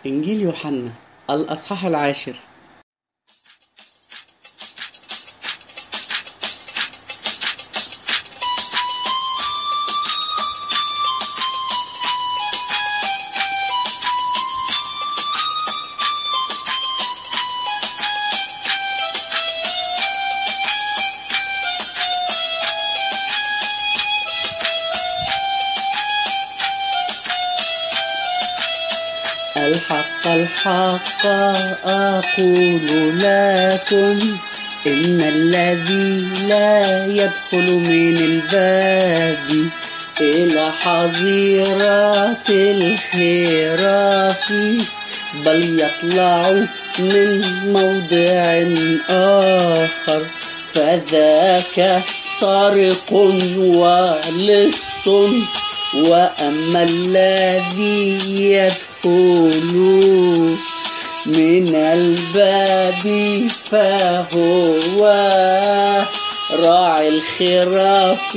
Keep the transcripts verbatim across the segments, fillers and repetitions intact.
إنجيل يوحنا الأصحاح العاشر. الحق الحق أقول لكم إن الذي لا يدخل من الباب إلى حظيرة الخراف بل يطلع من موضع آخر فذاك سارق ولص. وأما الذي يدخل من الباب فهو راعي الخراف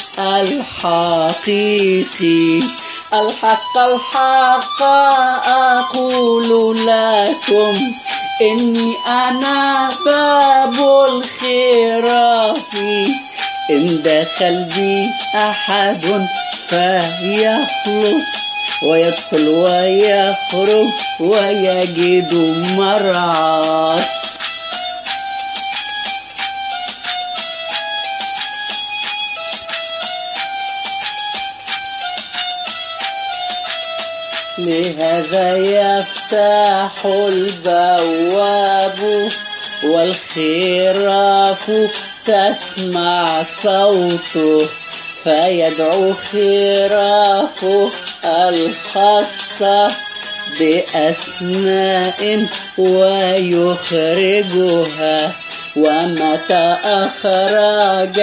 الحقيقي. الحق الحق أقول لكم إني أنا باب الخراف. إن دخل بي أحد فيخلص ويدخل ويخرج ويجد مرعى. لهذا يفتح البواب والخراف تسمع صوته فيدعو خرافه الخاصة بأسماء ويخرجها. ومتى أخرج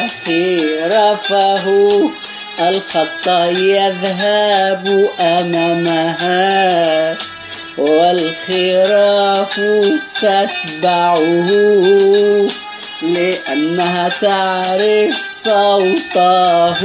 خرافه الخاصة يذهب أمامها والخراف تتبعه لأنها تعرف صوته.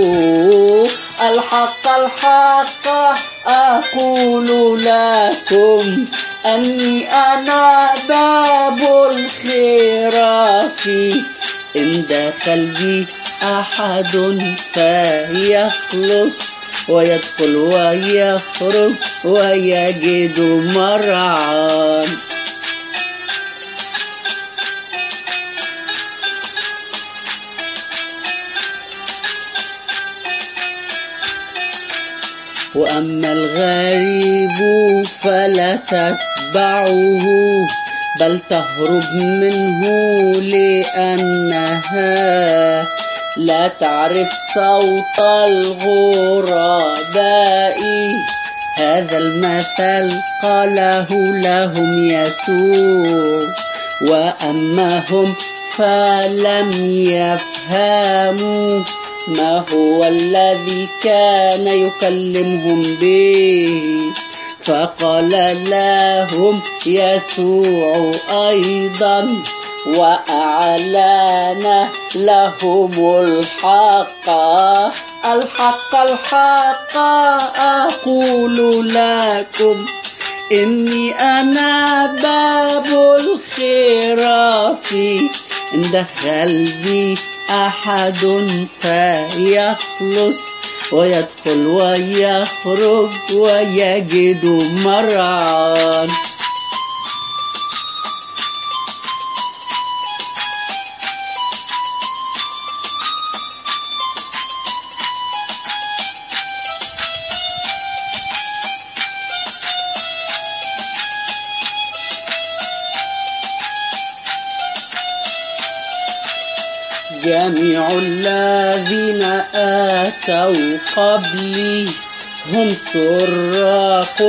الحق الحق أقول لكم أني أنا باب الخراف. إن دخل بي أحد فيخلص ويدخل ويخرج ويجد مرعى. وأما الغريب فلا تتبعه بل تهرب منه لأنها لا تعرف صوت الغرباء. هذا المثل قاله لهم يسوع. وأما هم فلم يفهموا ما هو الذي كان يكلمهم به. فقال لهم يسوع أيضا وأعلن لهم الحق. الحق الحق أقول لكم إني أنا باب الخراف. إن دخل بي أحد فيخلص ويدخل ويخرج ويجد مرعى. جميع الذين آتوا قبلي هم سراق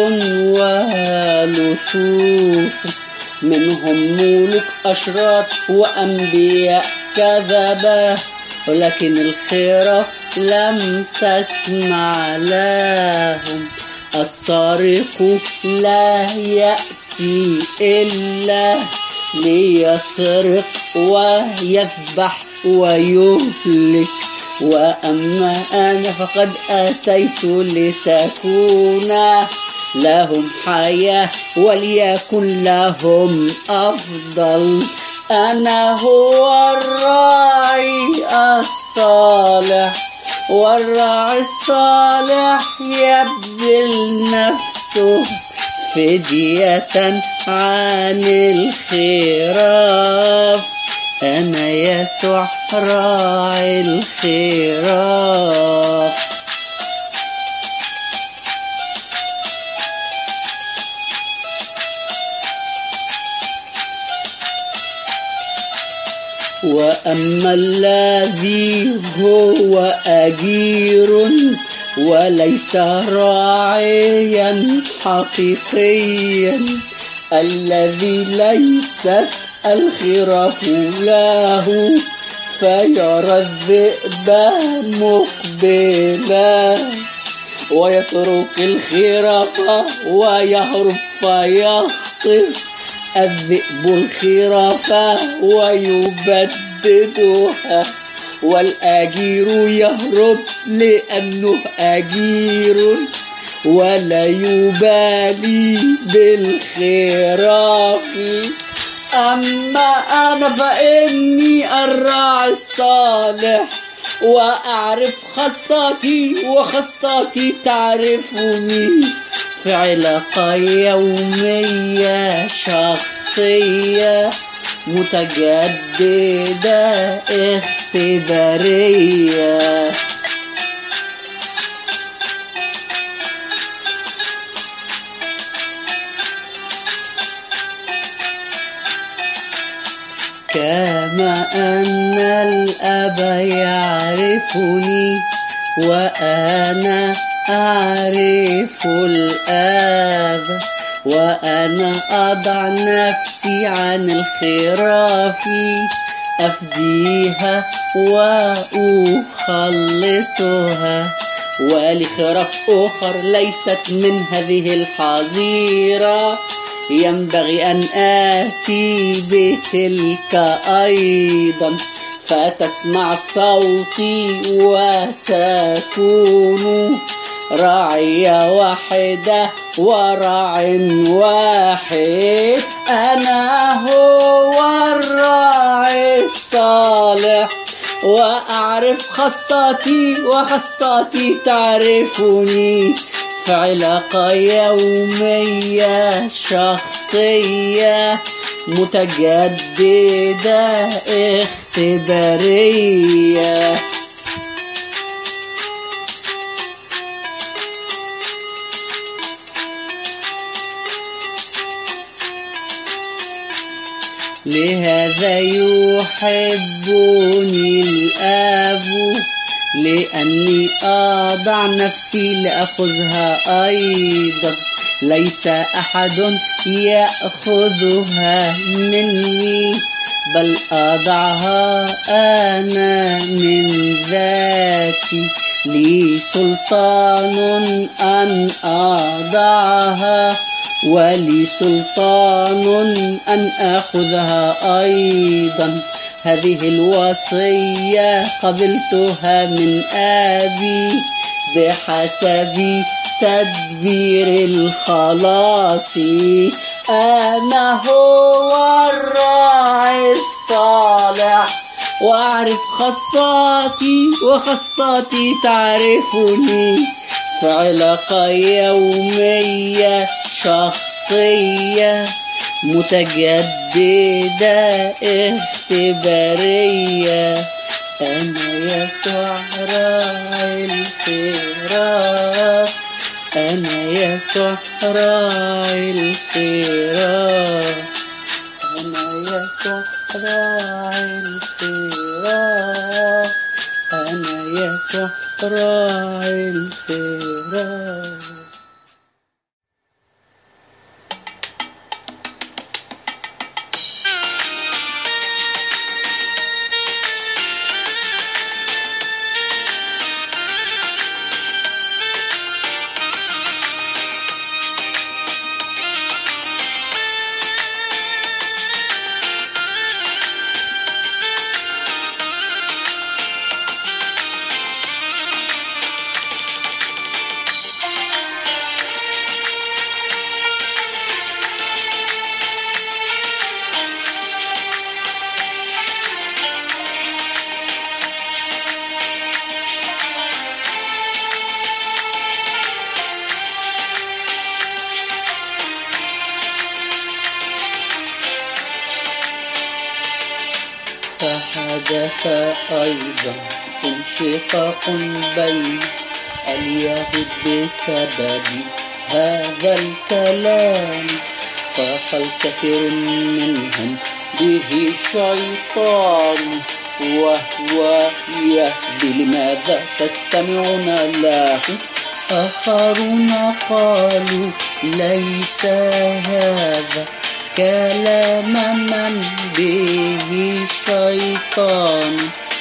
ولصوص منهم ملوك أشرار وأنبياء كذبة ولكن الخراف لم تسمع لهم. السارق لا يأتي إلا ليسرق ويذبح ويهلك. وأما أنا فقد أتيت لتكون لهم حياة وليكن لهم أفضل. أنا هو الراعي الصالح، والراعي الصالح يبذل نفسه فدية عن الخراف. أنا يسوع راعي الخراف. وأما الذي هو أجير وليس راعيا حقيقيا، الذي ليست الخراف له، فيرى الذئب مقبلا ويترك الخراف ويهرب فيخطف الذئب الخراف ويبددها. والأجير يهرب لأنه أجير ولا يبالي بالخراف. أما أنا فإني الراعي الصالح، وأعرف خاصتي وخاصتي تعرفني، في علاقة يومية شخصية متجددة اختبارية. كما أن الأب يعرفني وأنا أعرف الآب، وأنا أضع نفسي عن الخراف أفديها وأخلصها. ولخراف أخر ليست من هذه الحظيرة ينبغي أن آتي بتلك أيضا، فتسمع صوتي وتكون راعية واحدة وراع واحد. أنا هو الراعي الصالح، وأعرف خاصتي وخاصتي تعرفني، في علاقة يومية شخصية متجددة اختبارية. لهذا يحبني الآب، لأني أضع نفسي لأخذها أيضا. ليس أحد يأخذها مني، بل أضعها أنا من ذاتي. لي سلطان أن أضعها، ولي سلطان أن أخذها أيضا. هذه الوصية قبلتها من أبي بحسب تدبير الخلاص. أنا هو الراعي الصالح، وأعرف خاصاتي وخاصاتي تعرفني، في علاقة يومية شخصية متجددة اختبارية. أنا يسوع راعي الخراف، أنا يسوع راعي الخراف، أنا يسوع راعي الخراف، أنا يسوع راعي الخراف. فحدث أيضا انشقاق بين اليهود بسبب هذا الكلام، فقال كثير منهم به شيطان وهو يهدي، لماذا تستمعون له؟ آخرون قالوا ليس هذا كلام من به شيطان،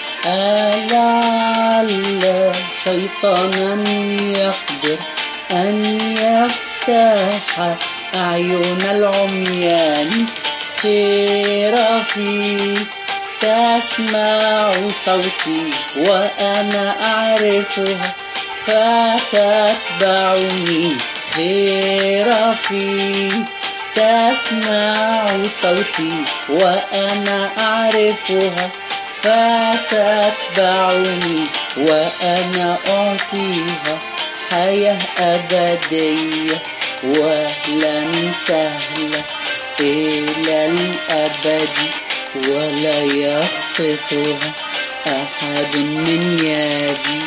ألعل شيطانا يقدر أن يفتح أعين العميان. خرافي تسمع صوتي وأنا أعرفها فتتبعني. خرافي تسمع صوتي وأنا أعرفها فتتبعني، وأنا أعطيها حياة أبدية ولن تهلك إلى الأبد، ولا يخطفها أحد من يدي.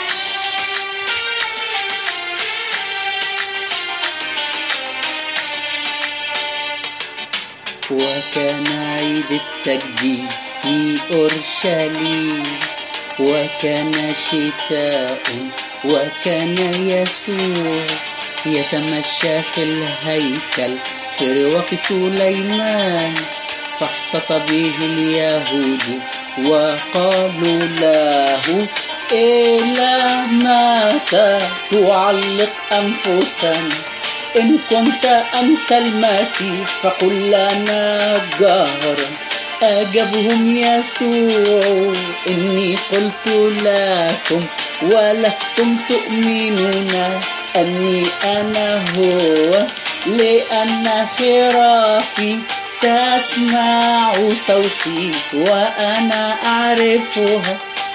وكان عيد التجديد في أورشليم، وكان شتاء، وكان يسوع يتمشى في الهيكل في رواق سليمان، فاحتط به اليهود وقالوا له: إلى متى تعلق أنفسنا؟ إن كنت أنت المسيح فقل لنا جهرا. أجابهم يسوع: إني قلت لكم ولستم تؤمنون أني أنا هو، لأن خرافي تسمع صوتي وأنا أعرفها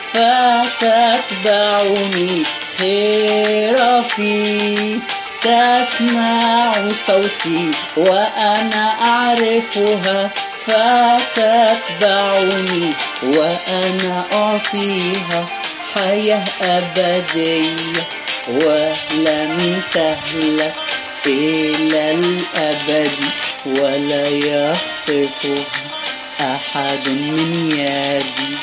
فتتبعني. خرافي تسمع صوتي وأنا أعرفها فتتبعني، وأنا أعطيها حياة أبدية ولن تهلك إلى الأبد، ولا يخطفها أحد من يدي.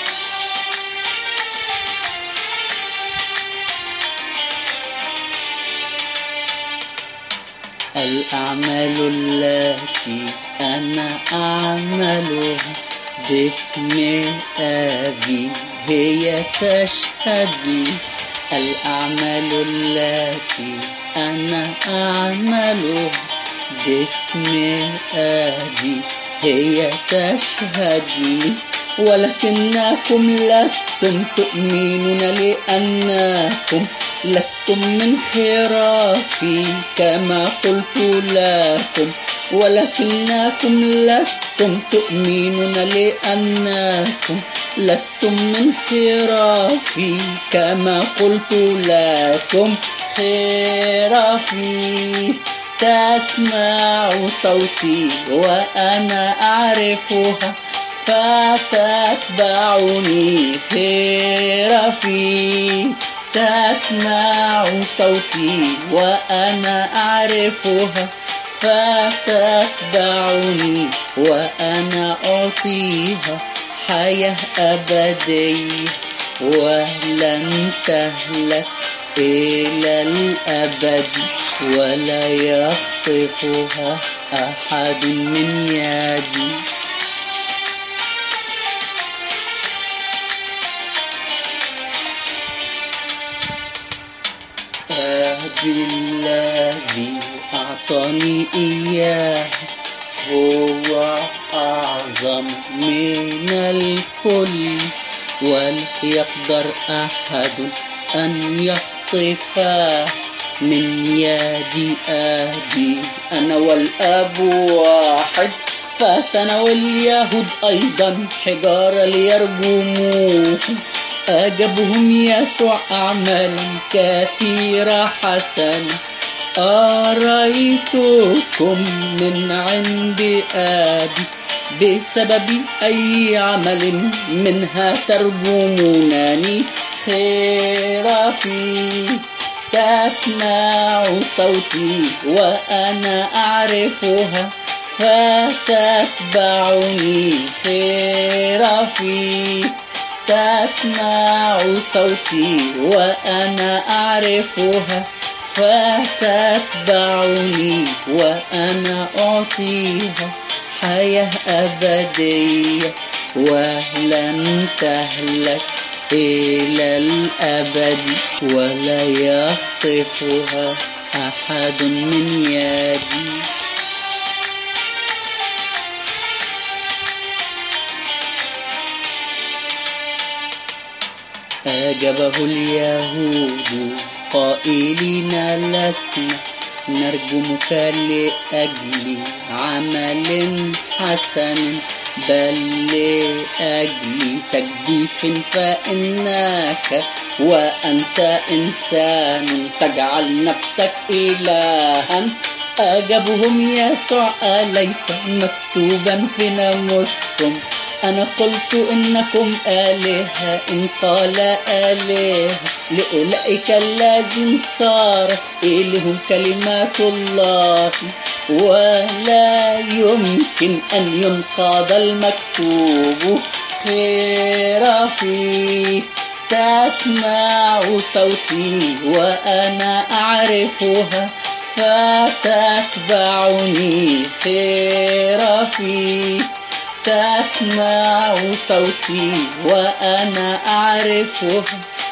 الأعمال التي أنا أعملها باسم أبي هي تشهد. الأعمال التي أنا أعملها باسم أبي هي تشهد لي، ولكنكم لستم تؤمنون لأنكم لستم من خرافي كما قلت لكم. ولكنكم لستم تؤمنون لأنكم لستم من خرافي كما قلت لكم. خرافي تسمع صوتي وأنا أعرفها فتتبعني. خرافي تسمع صوتي وأنا أعرفها فتتبعني، وأنا أعطيها حياة أبدية ولن تهلك إلى الأبد، ولا يخطفها أحد من يدي. الذي أعطاني إياه هو أعظم من الكل، ولا يقدر أحد أن يخطفه من يد أبي. أنا والأب واحد، فتناول اليهود أيضا حجارة ليرجموه. أجابهم يسوع: أعمال كثيرة حسنة أريتكم من عند أبي، بسبب أي عمل منها ترجمونني. خرافي تسمع صوتي وأنا أعرفها فتتبعني. خرافي تسمع صوتي وأنا أعرفها فتتبعني، وأنا أعطيها حياة أبدية ولن تهلك إلى الأبد، ولا يخطفها أحد من يدي. أجابه اليهود قائلين لسنا نرجمك لأجل عمل حسن، بل لأجل تجديف، فإنك وأنت إنسان تجعل نفسك إلها. أجابهم يسوع أليس مكتوبا في ناموسكم أنا قلت إنكم آلهة؟ إن قال آلهة لأولئك الذين صارت إليهم كلمات الله، ولا يمكن أن ينقض المكتوب. خرافي تسمع صوتي وأنا أعرفها فتتبعني. خرافي تسمع صوتي وأنا أعرفها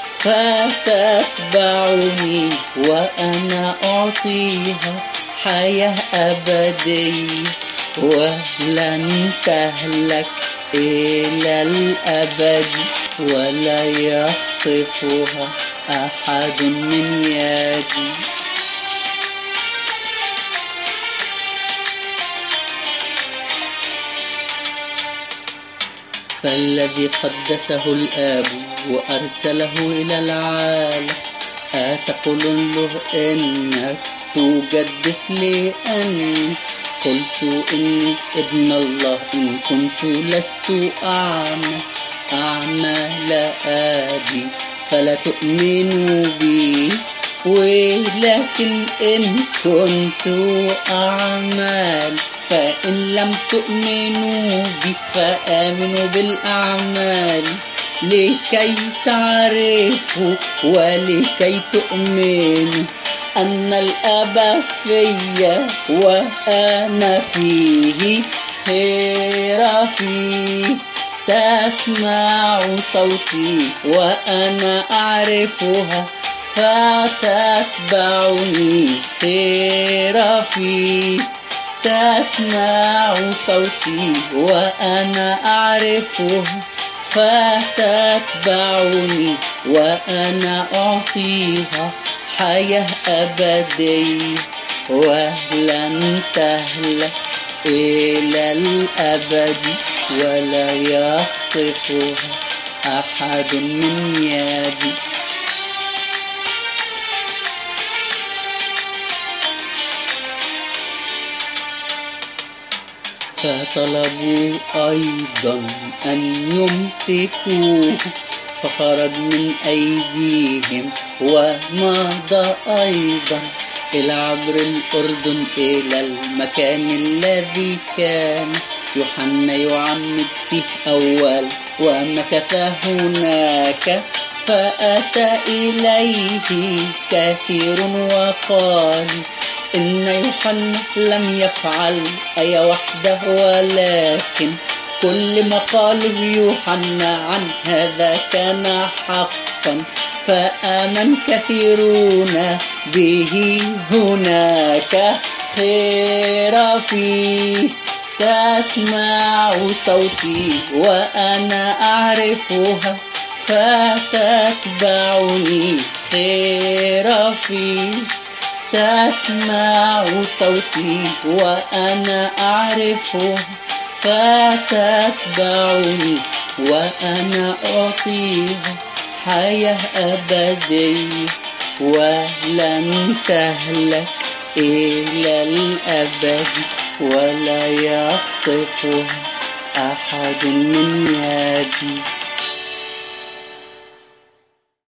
فتتبعني، وأنا أعطيها حياة أبدية ولن تهلك إلى الأبد، ولا يخطفها أحد من يدي. فالذي قدسه الآب وأرسله إلى العالم أتقول له إنك تجدف لأني قلت إني ابن الله؟ إن كنت لست أعمى أعمال أبي فلا تؤمنوا بي، ولكن إن كنت أعمال فإن لم تؤمنوا بي فآمنوا بالأعمال، لكي تعرفوا ولكي تؤمنوا أن الآب فيا وأنا فيه. خرافي تسمع صوتي وأنا أعرفها فتتبعني. خرافي تسمع صوتي وأنا أعرفها فتتبعني، وأنا أعطيها حياة أبدية ولن تهلك إلى الأبد، ولا يخطفها أحد من يدي. فطلبوا أيضا أن يمسكوه فخرج من أيديهم ومضى أيضا إلى عبر الأردن إلى المكان الذي كان يوحنا يعمد فيه أول، ومكث هناك. فأتى إليه كثير وقال إن يوحنا لم يفعل أي وحده، ولكن كل ما قاله يوحنا عن هذا كان حقا، فآمن كثيرون به هناك. خرافي تسمع صوتي وأنا أعرفها فتتبعني. خرافي تسمع صوتي وأنا أعرفها فتتبعني، وأنا أعطيها حياة أبدية ولن تهلك إلى الأبد، ولا يخطفها أحد من يدي.